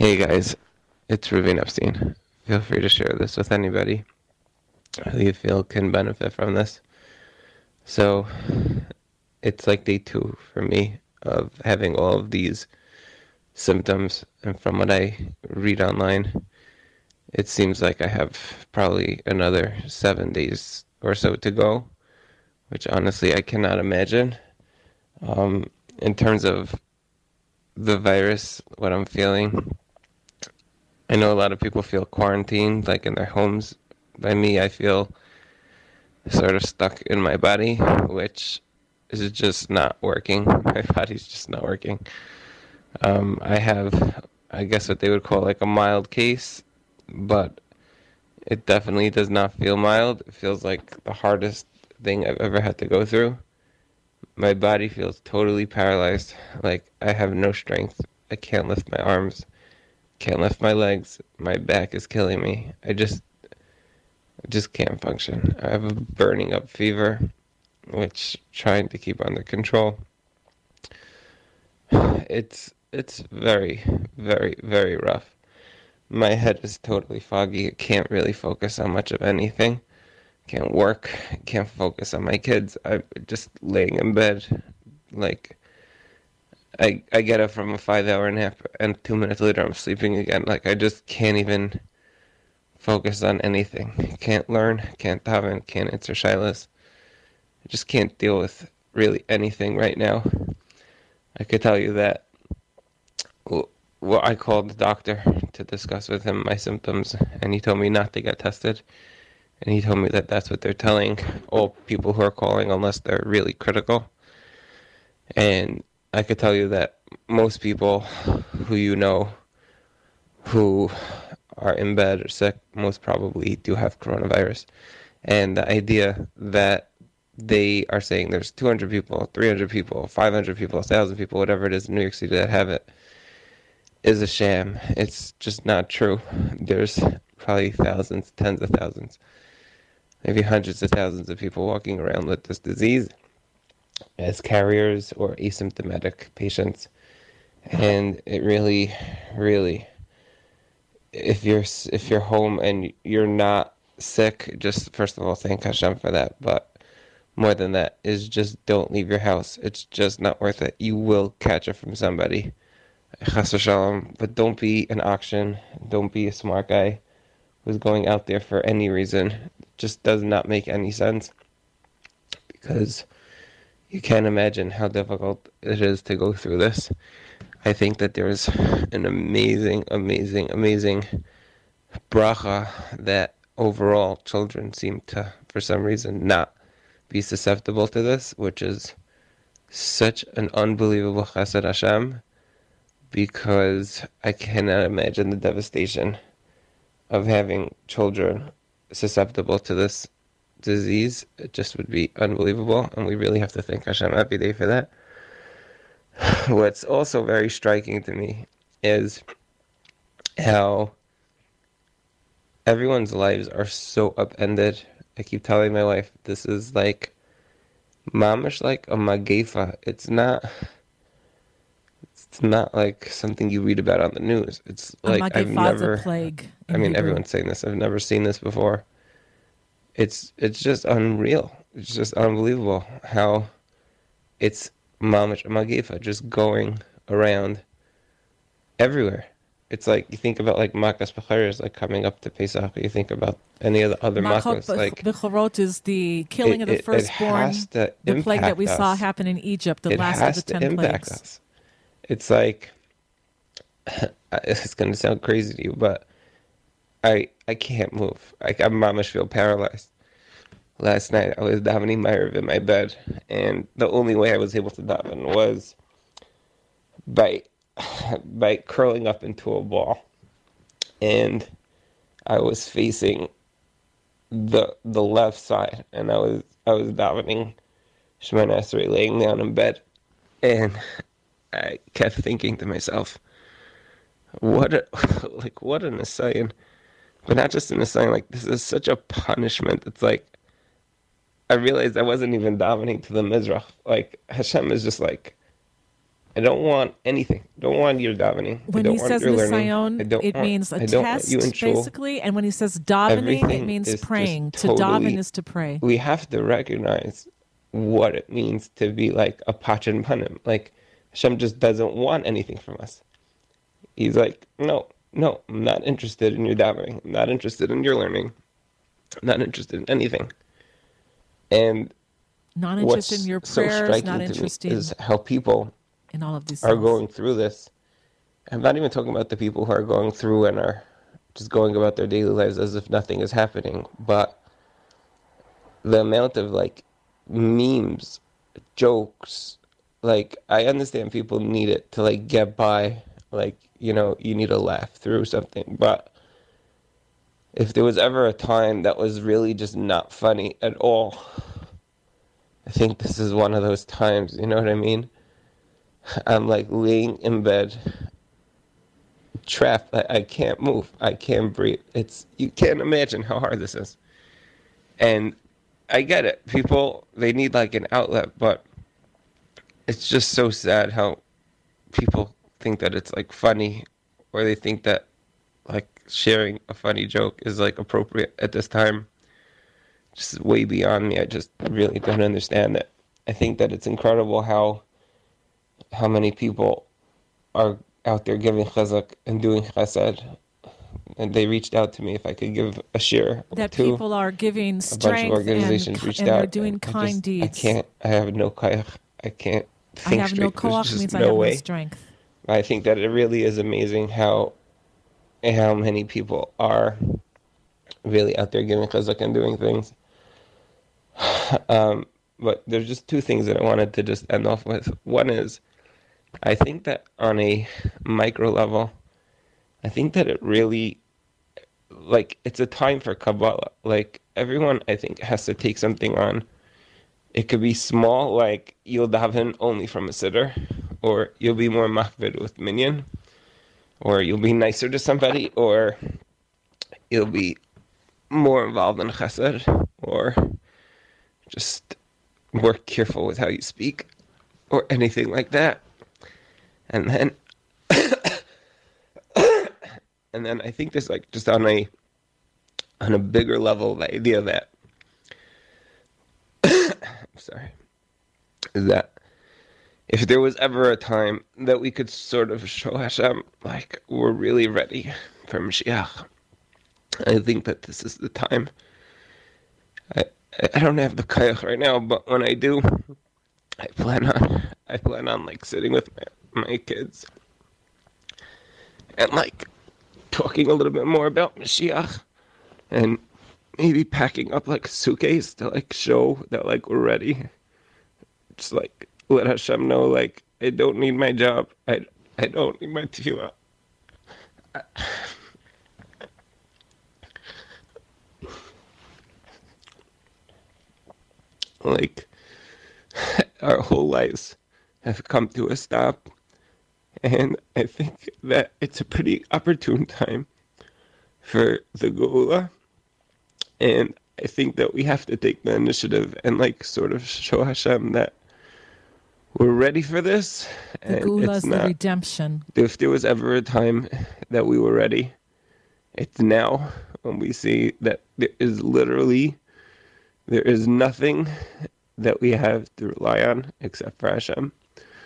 Hey guys, it's Ruben Epstein. Feel free to share this with anybody who you feel can benefit from this. So, it's like day two for me of having all of these symptoms, and from what I read online, it seems like I have probably another 7 days or so to go, which honestly I cannot imagine. Um, in terms of the virus, what I'm feeling, I know a lot of people feel quarantined, like in their homes. By me, I feel sort of stuck in my body, which is just not working. My body's just not working. I have, I guess, what they would call like a mild case, but it definitely does not feel mild. It feels like the hardest thing I've ever had to go through. My body feels totally paralyzed. Like I have no strength. I can't lift my arms, can't lift my legs. My back is killing me. I just can't function. I have a burning up fever, which trying to keep under control. It's very, very, very rough. My head is totally foggy. I can't really focus on much of anything. Can't work. Can't focus on my kids. I'm just laying in bed. Like I get up from a 5 hour nap and 2 minutes later I'm sleeping again. Like I just can't even focus on anything. Can't learn. Can't daven. Can't answer shilas. I just can't deal with really anything right now. I could tell you that. Well, I called the doctor to discuss with him my symptoms, and he told me not to get tested. And he told me that that's what they're telling all people who are calling unless they're really critical. And I could tell you that most people who you know who are in bed or sick most probably do have coronavirus. And the idea that they are saying there's 200 people, 300 people, 500 people, 1,000 people, whatever it is in New York City that have it, is a sham. It's just not true. There's probably thousands, tens of thousands, maybe hundreds of thousands of people walking around with this disease as carriers or asymptomatic patients. And it really, really, if you're home and you're not sick, just first of all thank Hashem for that. But more than that is just don't leave your house. It's just not worth it. You will catch it from somebody. Chas v'shalom, but don't be an auction. Don't be a smart guy who's going out there for any reason. It just does not make any sense because you can't imagine how difficult it is to go through this. I think that there's an amazing, amazing, amazing bracha that overall children seem to, for some reason, not be susceptible to this, which is such an unbelievable chesed Hashem, because I cannot imagine the devastation of having children susceptible to this disease. It just would be unbelievable, and we really have to thank Hashem every day for that. What's also very striking to me is how everyone's lives are so upended. I keep telling my wife, this is like mamish like a magefa. It's not like something you read about on the news. It's A like I've magifah is a never, plague I in mean, Hebrew. everyone's saying this. I've never seen this before. It's just unreal. It's just unbelievable how it's mamish a magefa just going around everywhere. It's like you think about like makas becharis, like coming up to Pesach. You think about any of the other Makot makas, like Bechorot is the killing it, of the it, it has firstborn, to the plague that we impact saw us. happen in Egypt, the It last of the has to 10 impact plagues. us. It's like it's gonna sound crazy to you, but I can't move. I mamish feel paralyzed. Last night I was davening Ma'ariv in my bed, and the only way I was able to daven was by by curling up into a ball, and I was facing the left side, and I was davening Shemoneh Esrei laying down in bed, and I kept thinking to myself, what a, like what an assign, but not just an assign. Like this is such a punishment. It's like I realized I wasn't even davening to the Mizrach. Like Hashem is just like I don't want anything. I don't want your davening. I When he don't want says your learning. nisayon, it means a I don't want you in test, shul. basically. And when he says davening, it Everything means is just praying. To daven totally, is to pray. we have to recognize what it means to be like a pachin panim. Like Hashem just doesn't want anything from us. He's like, no, no, I'm not interested in your davening. I'm not interested in your learning. I'm not interested in anything. And Not interested in what's your so prayers, not striking to me interested is how people in all of these are things. going through this. I'm not even talking about the people who are going through and are just going about their daily lives as if nothing is happening, but the amount of like memes, jokes, like I understand people need it to like get by, like, you need to laugh through something, but if there was ever a time that was really just not funny at all, I think this is one of those times, you know what I mean? I'm like laying in bed, trapped. I can't move. I can't breathe. You can't imagine how hard this is. And I get it. People, they need like an outlet, but it's just so sad how people think that it's like funny, or they think that like sharing a funny joke is like appropriate at this time. Just way beyond me. I just really don't understand it. I think that it's incredible how many people are out there giving chazak and doing chesed. And they reached out to me if I could give a share or That two. people are giving A bunch of strength organizations reached and they're out, and doing kind I deeds. can't. I have no kayak. I can't I think have no straight. There's koach just means I no have no way. strength. I think that it really is amazing how many people are really out there giving chazak and doing things. But there's just two things that I wanted to just end off with. One is, I think that on a micro level, I think that it really, like, it's a time for Kabbalah. Like, everyone, I think, has to take something on. It could be small, like you'll daven only from a siddur, or you'll be more machvid with minyan, or you'll be nicer to somebody, or you'll be more involved in chesed, or just more careful with how you speak, or anything like that. And then, and then I think there's like just on a bigger level, the idea that, I'm sorry, is that if there was ever a time that we could sort of show Hashem, like, we're really ready for Mashiach, I think that this is the time. I, I don't have the kayach right now, but when I do, I plan on like sitting with my kids and like talking a little bit more about Mashiach, and maybe packing up like a suitcase to like show that like we're ready. Just like let Hashem know, like, I don't need my job. I don't need my tefillah. Like, our whole lives have come to a stop, and I think that it's a pretty opportune time for the Geula, and I think that we have to take the initiative and like sort of show Hashem that we're ready for this, The and Geula it's is the not. redemption. If there was ever a time that we were ready, it's now, when we see that there is nothing that we have to rely on except for Hashem.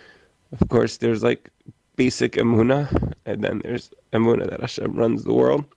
Of course, there's like basic emuna, and then there's emuna that Hashem runs the world.